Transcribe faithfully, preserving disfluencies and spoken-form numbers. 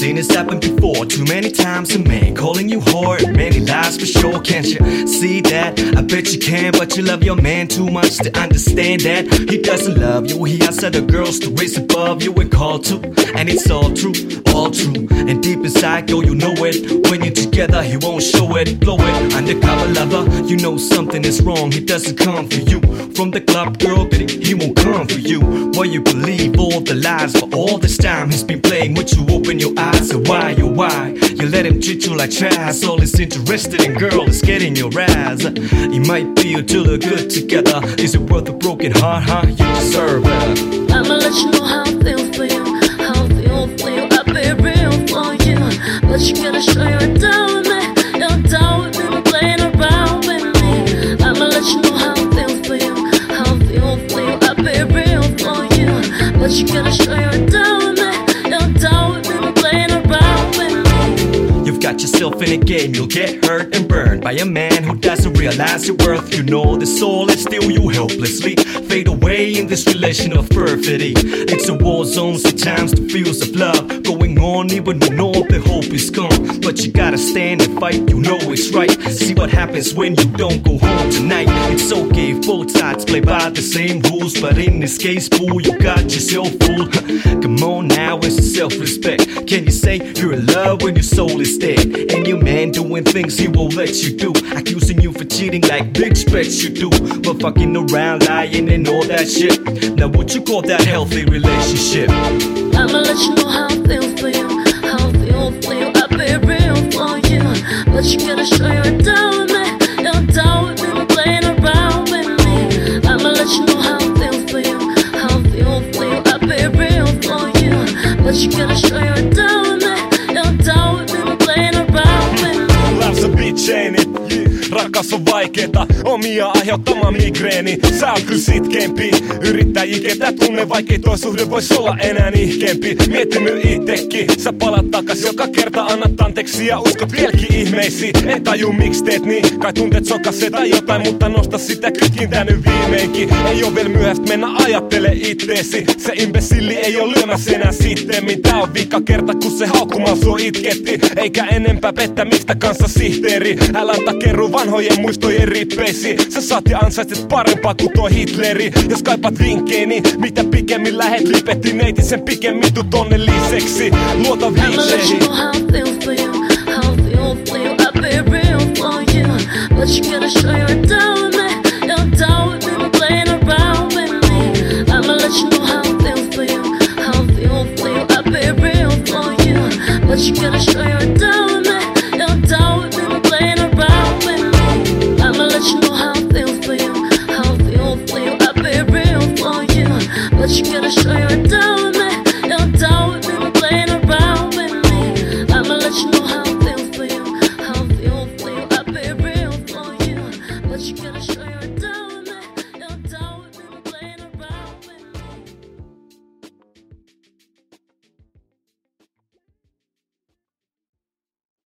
seen this happen before. Too many times a man calling you whore, many lies for sure. Can't you see that? I bet you can, but you love your man too much to understand that he doesn't love you. He has other girls to raise above you and call to, and it's all true, all true. And deep inside, yo, you know it. When you're together, he won't show it, blow it. Undercover lover, you know something is wrong. He doesn't come for you. From the club, girl, but he won't come for you. Why you believe all the lies? For all this time he's been playing with you. Open your eyes, so why, oh why? You let him treat you like trash. All he's interested in, girl, is getting your ass. He might be a till good together. Is it worth a broken heart, huh? You deserve it. I'ma let you know how I feel for you, how I feel for you. I'll be real for you, but you gotta show you're down with me. You're down with me, we're playing around with me. I'ma let you know how I feel for you, how I feel for you. I'll be real for you, but you gotta show you're down with me. You're down with me, we're playing around with me. You've got yourself in a game, you'll get hurt and burned by a man who doesn't realize your worth. You know the soul is still you helplessly fade away in this relation of perfidy. It's a war zone, sometimes the feels of love going on even when all the hope is gone. But you gotta stand and fight, you know it's right. See what happens when you don't go home tonight. It's okay, both sides play by the same rules, but in this case, fool, you got yourself fooled. Come on now, it's self-respect. Can you say you're in love when your soul is dead? And your man doing things he won't let you do, accusing you for cheating like bitch bets you do. But fucking around, lying and all that shit. Now would you call that healthy relationship? I'ma let you know how I feel for you, how I feel for you. I'll be real for you, but you gotta show you're down with me. You're down with me, we're playing around with me. I'ma let you know how I feel for you, how I feel for you. I'll be real for you, but you gotta show you're down with me. You're down with me, we're playing around with me. Love's a bitch, ain't it? Rakas on vaikeeta, omia aiheuttama migreeni. Sä oot kyllä sitkempi, yrittäjiä ketä tunne, vaikkei toi suhde vois olla enää ihkeempi. Miettinyt itekin, sä palat takas joka kerta, annat anteeksi ja uskot vieläkin ihmeisiin. En taju miksi teet niin, kai tunteet sokasee tai jotain, mutta nosta sitä kytkintä nyt viimeinkin. Ei oo vielä myöhäistä mennä ajattele itteesi, se imbesilli ei oo lyömässä enää sittemmin. Tää on vika kerta kun se haukkumaan sua itketti, eikä enempää pettämistä kanssa sihteeri. Älä takerru vanhojen muistojen rippeisiin. Sä saat ja ansaitset parempaa kuin toi Hitleri. Jos kaipat vinkkejä, niin mitä pikemmin lähet lipetti neiti, sen pikemmin tuu tonne liseksi. Luota viiseihin. I'ma let you know how I feel for you, how I feel for you. I'll be real for you, but you gotta show you're down.